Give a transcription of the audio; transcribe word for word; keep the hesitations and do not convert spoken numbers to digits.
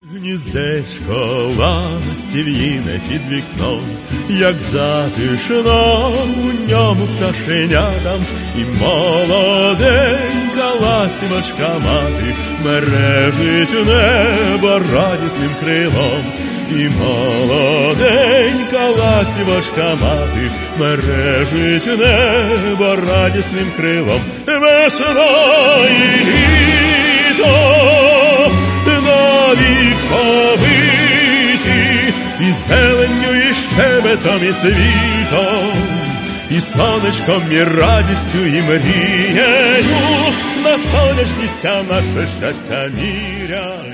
Гніздечко ластів'їне під вікном, як затишно у ньому пташенятам, і молоденька ластівочка мати мережить небо радісним крилом. І молоденька ластівочка мати мережить небо радісним крилом. Весна і літо навік повиті, і зеленню, і щебетом, і цвітом, і сонечком, і радістю, і мрією на сонячність наше щастя міряє.